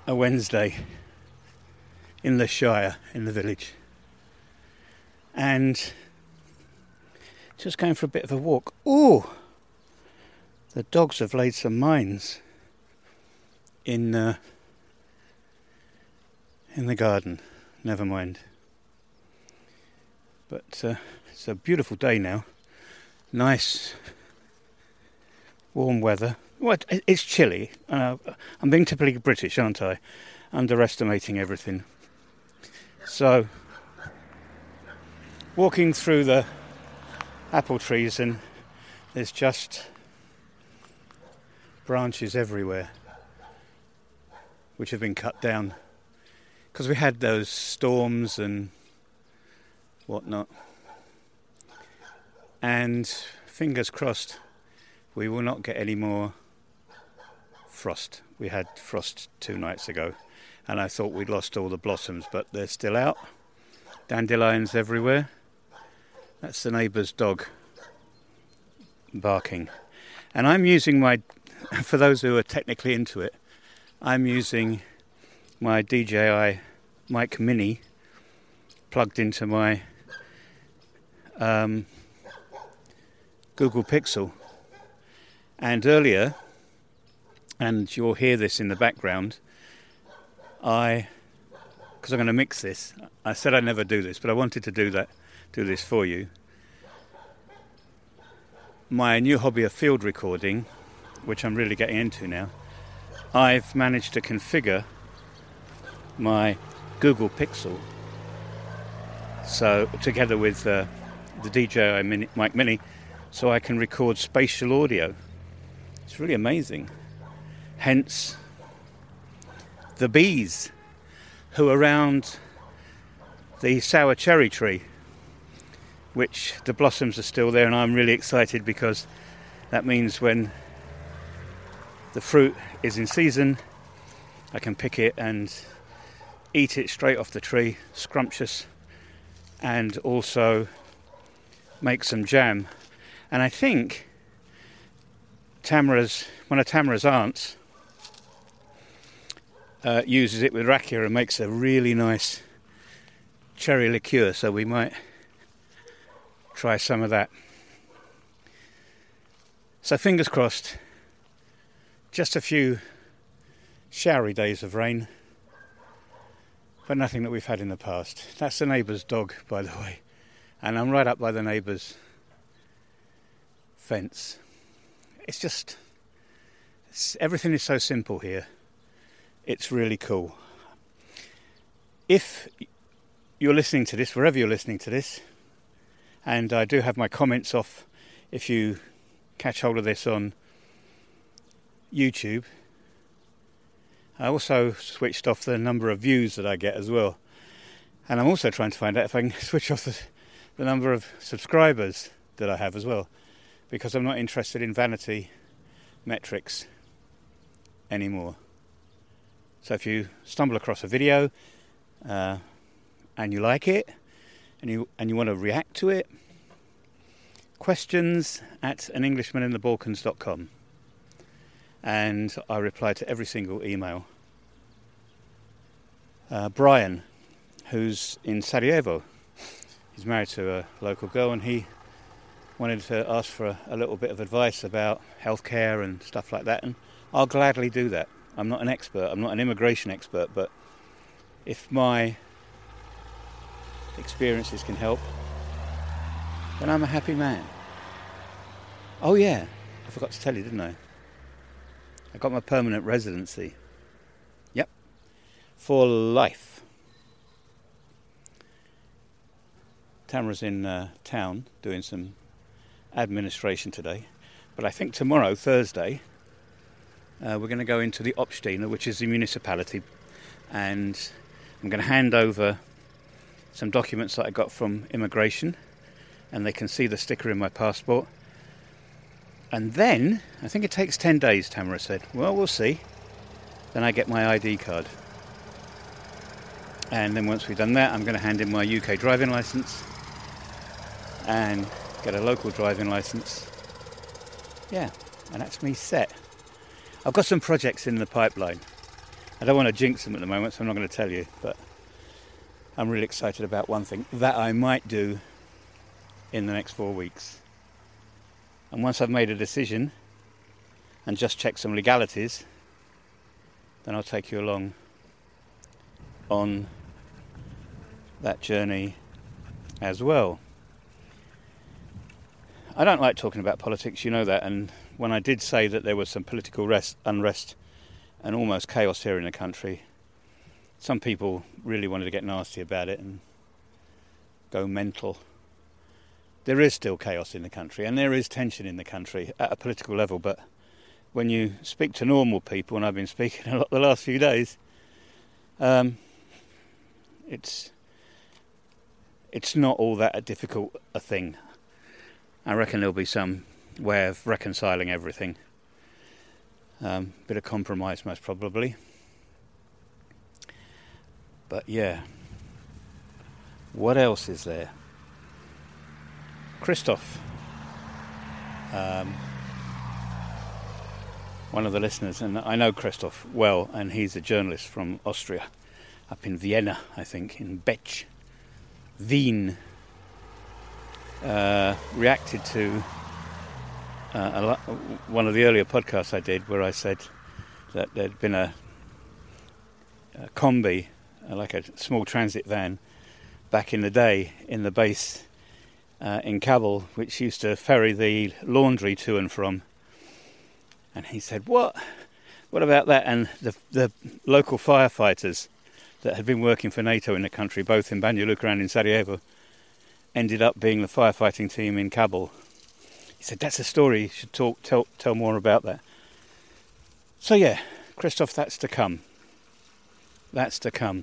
a Wednesday in the Shire, in the village, and just going for a bit of a walk. Ooh, the dogs have laid some mines in the garden. Never mind. But it's a beautiful day now. Nice warm weather. Well, it's chilly. I'm being typically British, aren't I? Underestimating everything. So, walking through the apple trees, and there's just branches everywhere which have been cut down because we had those storms and whatnot. And fingers crossed we will not get any more frost. We had frost 2 nights ago and I thought we'd lost all the blossoms, but they're still out. Dandelions everywhere. That's the neighbour's dog barking. And I'm using for those who are technically into it, I'm using my DJI Mic Mini plugged into my Google Pixel. And earlier, and you'll hear this in the background, because I'm going to mix this. I said I'd never do this, but I wanted to do this for you. My new hobby of field recording, which I'm really getting into now, I've managed to configure my Google Pixel, so together with the DJI Mic Mini, so I can record spatial audio. It's really amazing. Hence the bees who are around the sour cherry tree, which the blossoms are still there, and I'm really excited because that means when the fruit is in season, I can pick it and eat it straight off the tree, scrumptious, and also make some jam. And I think one of Tamara's aunts uses it with rakia and makes a really nice cherry liqueur, so we might try some of that. So fingers crossed, just a few showery days of rain, but nothing that we've had in the past. That's the neighbour's dog, by the way, and I'm right up by the neighbour's fence. Everything is so simple here. It's really cool. If you're listening to this, wherever you're listening to this, and I do have my comments off if you catch hold of this on YouTube. I also switched off the number of views that I get as well. And I'm also trying to find out if I can switch off the number of subscribers that I have as well, because I'm not interested in vanity metrics anymore. So if you stumble across a video and you like it and you want to react to it, questions@anenglishmaninthebalkans.com, and I reply to every single email. Brian, who's in Sarajevo, he's married to a local girl, and he wanted to ask for a little bit of advice about healthcare and stuff like that, and I'll gladly do that. I'm not an expert, I'm not an immigration expert, but if my experiences can help, then I'm a happy man. Oh yeah, I forgot to tell you, didn't I? I got my permanent residency. Yep, for life. Tamara's in town doing some administration today, but I think tomorrow, Thursday, we're going to go into the Opstina, which is the municipality, and I'm going to hand over some documents that I got from immigration, and they can see the sticker in my passport. And then, I think it takes 10 days, Tamara said. Well, we'll see. Then I get my ID card. And then once we've done that, I'm going to hand in my UK driving licence and get a local driving licence. Yeah, and that's me set. I've got some projects in the pipeline. I don't want to jinx them at the moment, so I'm not going to tell you, but I'm really excited about one thing that I might do in the next 4 weeks. And once I've made a decision and just checked some legalities, then I'll take you along on that journey as well. I don't like talking about politics, you know that, and when I did say that there was some political unrest and almost chaos here in the country, some people really wanted to get nasty about it and go mental. There is still chaos in the country and there is tension in the country at a political level, but when you speak to normal people, and I've been speaking a lot the last few days, it's not all that difficult a thing. I reckon there'll be some way of reconciling everything. Bit of compromise most probably. But yeah, what else is there? Christoph, one of the listeners, and I know Christoph well, and he's a journalist from Austria, up in Vienna, I think, in Wien, reacted to one of the earlier podcasts I did where I said that there'd been a combi, like a small transit van, back in the day in the base in Kabul, which used to ferry the laundry to and from. And he said, what about that? And the local firefighters that had been working for NATO in the country, both in Banja Luka and in Sarajevo, ended up being the firefighting team in Kabul. He said, that's a story, you should tell more about that. So yeah, Christoph, that's to come. That's to come.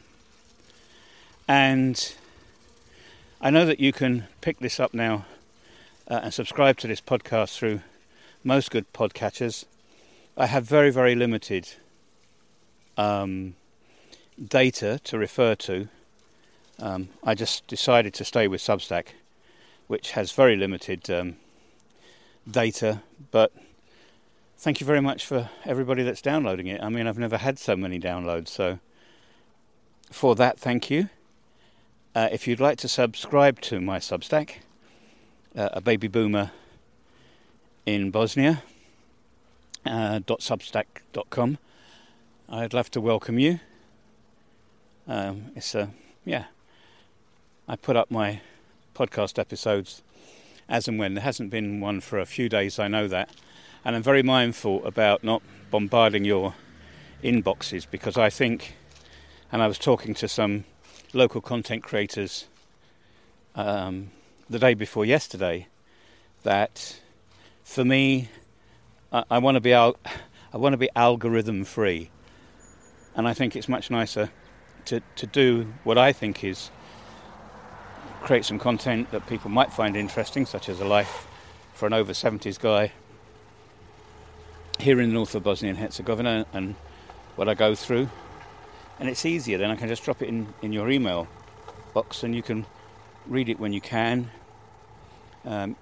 And I know that you can pick this up now and subscribe to this podcast through most good podcatchers. I have very, very limited data to refer to. I just decided to stay with Substack, which has very limited data, but thank you very much for everybody that's downloading it. I mean, I've never had so many downloads, so for that, thank you. If you'd like to subscribe to my Substack, a baby boomer in Bosnia, .substack.com, I'd love to welcome you. I put up my podcast episodes as and when. There hasn't been one for a few days, I know that, and I'm very mindful about not bombarding your inboxes, because I think, and I was talking to some local content creators the day before yesterday, that for me, I want to be algorithm free, and I think it's much nicer to do what I think is create some content that people might find interesting, such as a life for an over 70s guy here in the north of Bosnia and Herzegovina and what I go through. And it's easier, then I can just drop it in your email box and you can read it when you can. And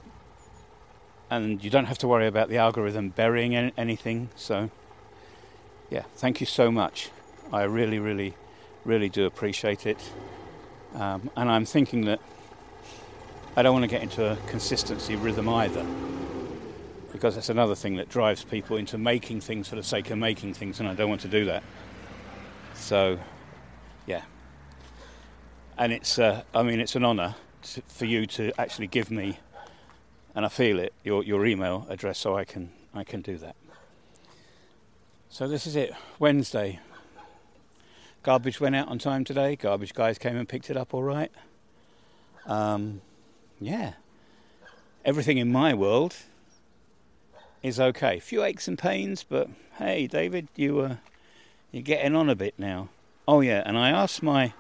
you don't have to worry about the algorithm burying anything. So, yeah, thank you so much. I really, really, really do appreciate it. And I'm thinking that I don't want to get into a consistency rhythm either, because that's another thing that drives people into making things for the sake of making things, and I don't want to do that. So, yeah. And it's an honour for you to actually give me, and I feel it, your email address, so I can do that. So this is it, Wednesday. Garbage went out on time today. Garbage guys came and picked it up all right. Yeah. Everything in my world is okay. A few aches and pains, but hey, David, you're getting on a bit now. Oh yeah, and I asked my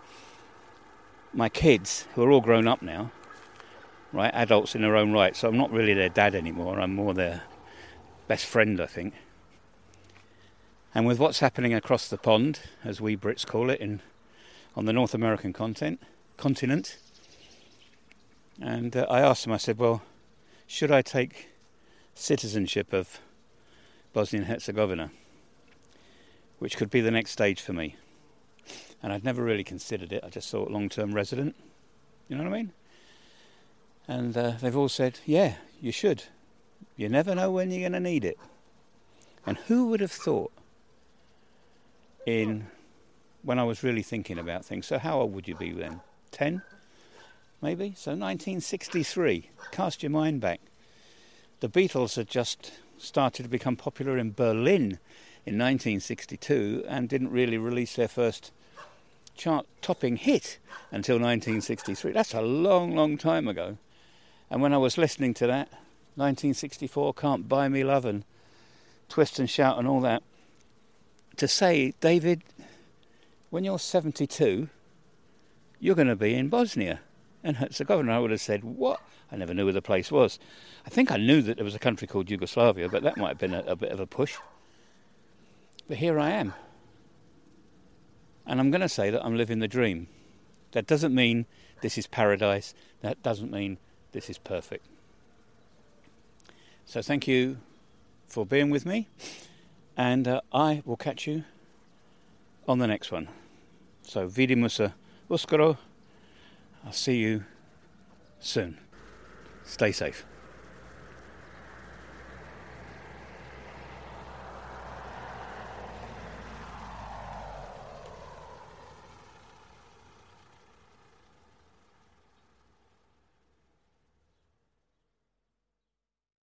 kids, who are all grown up now, right, adults in their own right, so I'm not really their dad anymore, I'm more their best friend, I think. And with what's happening across the pond, as we Brits call it, on the North American continent, and I asked them, I said, well, should I take citizenship of Bosnia and Herzegovina? which could be the next stage for me. And I'd never really considered it. I just thought long-term resident. You know what I mean? And they've all said, yeah, you should. You never know when you're going to need it. And who would have thought when I was really thinking about things? So how old would you be then? 10? Maybe? So 1963. Cast your mind back. The Beatles had just started to become popular in Berlin in 1962 and didn't really release their first chart-topping hit until 1963. That's a long, long time ago. And when I was listening to that, 1964, Can't Buy Me Love and Twist and Shout and all that, to say, David, when you're 72, you're going to be in Bosnia and Herzegovina. I would have said, what? I never knew where the place was. I think I knew that there was a country called Yugoslavia, but that might have been a bit of a push. But here I am. And I'm going to say that I'm living the dream. That doesn't mean this is paradise. That doesn't mean this is perfect. So thank you for being with me. And I will catch you on the next one. So vidimus uskoro. I'll see you soon. Stay safe.